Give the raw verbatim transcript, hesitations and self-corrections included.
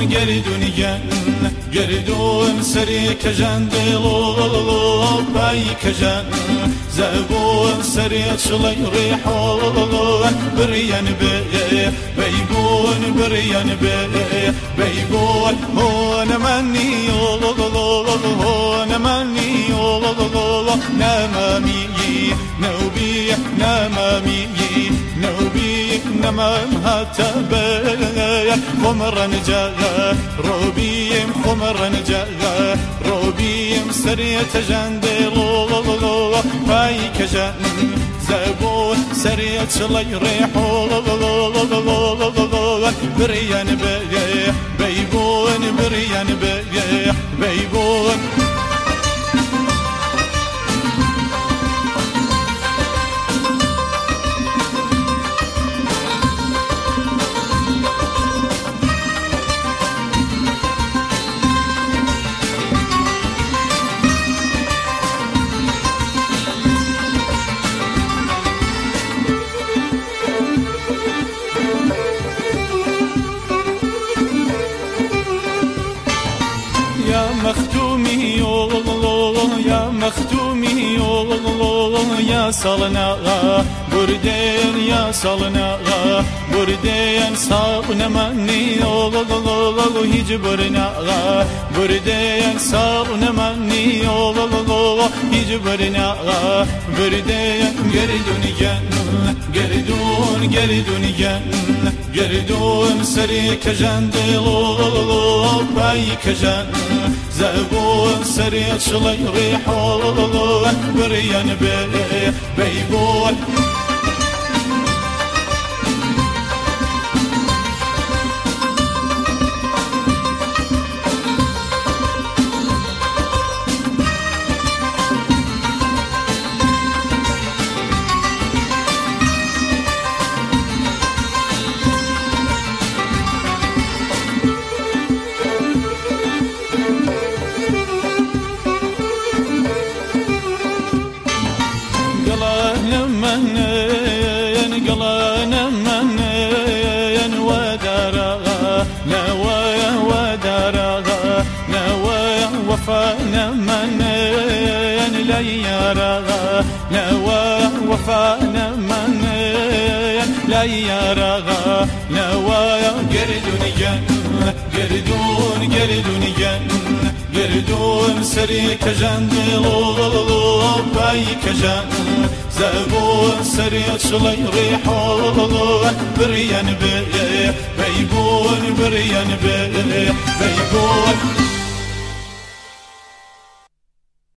گردون گن گردون سری کجن دلو بای کجن زبون سری چلی ریحان بریان به بیبون بریان به بیبون هون منی هون منی نمامی نوبی نمامی نوبي نمام هتبايا خمر نجايا روبيم خمر نجايا روبيم سرية جندلو باي كجن زبون سرية شلي ريحو بريان بيا بيبون بريان بيا بيبون مختومي يا مختومي يا صلنا بردين يا صلنا بردين صابنا مني يجبرنا بردين صابنا مني يجبرنا بردين قردون جن قردون قردون جن قردون سري كجندلو باي كجن زبون سريع شلي ريحان بريان بي بيبون قلانا من ودارا نوايا ودارا نوايا وفانا من ليارا نوايا وفانا من ليارا نوايا قردون جن قردون قردون جن قردون سري كجندلو باي كجن زبون سريع شلي ريحان بريان بي بيبون بريان بي بيبون